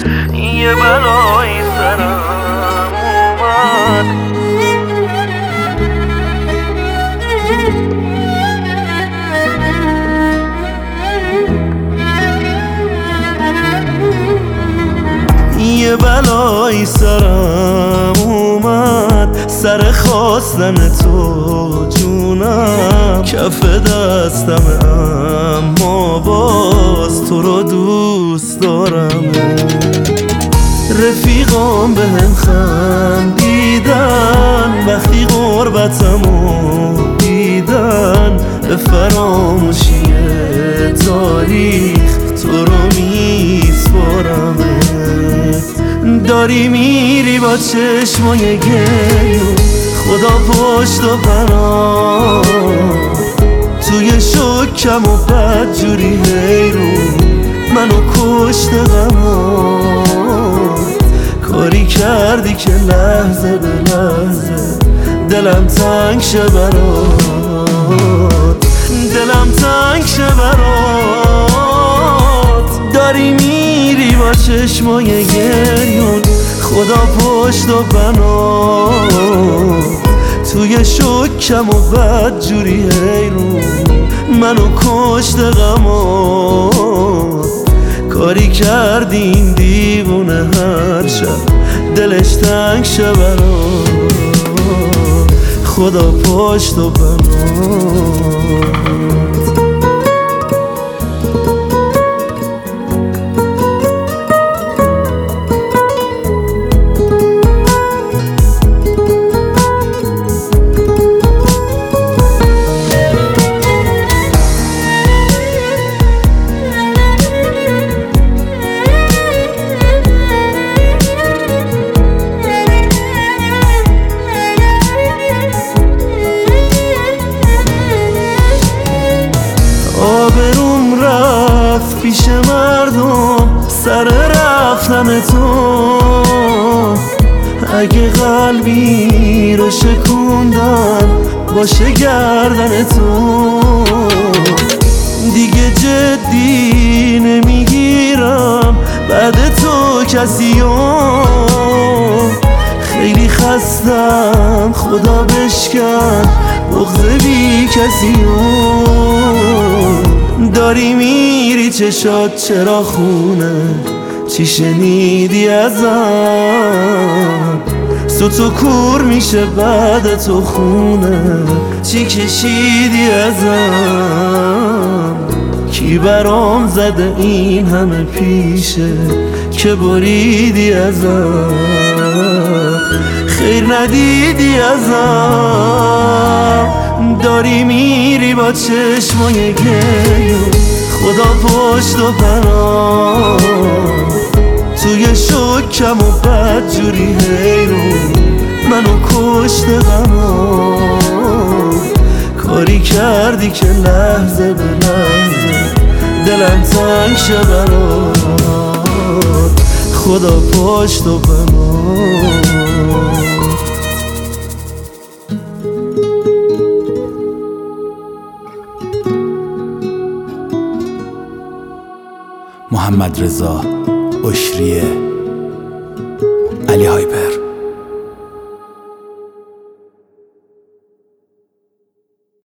یه بلایی سرم اومد. یه بلایی سرم اومد، سر خواستن تو جونم، کف دستم اما باز تو رو دوست دارم. رفیقام بهم خندیدن وقتی غربتمو دیدن، به فراموشی تاریخ تو رو میسپارم. داری میری با چشمای گریون، خدا پشت و پناه، توی شکم و بدجوری حیرون منو کشت غمات. کاری کردی که لحظه به لحظه دلم تنگ شه برات، دلم تنگ شه برات. داری میری با چشمای گریون، خدا پشت و بنا، توی شکم و بدجوری حیرون منو کشت غمات. کاری کردی این دیوونه هر شب دلش تنگ شه برات، خدا پشت و بنات. آبروم رفت پیش مردم سر رفتن تو، اگه قلبی رو شکوندن باشه گردن تو. دیگه جدی نمیگیرم بعد تو کسیو، خیلی خستم خدا بشکن بغض بی کسیو. داری میری چشات چرا خونه، چی شنیدی ازم؟ سوتو کور میشه بعد تو خونه، چی کشیدی ازم؟ کی برام زده این همه پیشه که بریدی ازم؟ خیر ندیدی ازم. داری میری با چشمای گریون، خدا پشت و پناه، توی شکم و بدجوری حیرون منو کشت غمات. کاری کردی که لحظه به لحظه دلم تنگ شه برات، خدا پشت و بنات. محمد رضا اشریه، علی هایپر.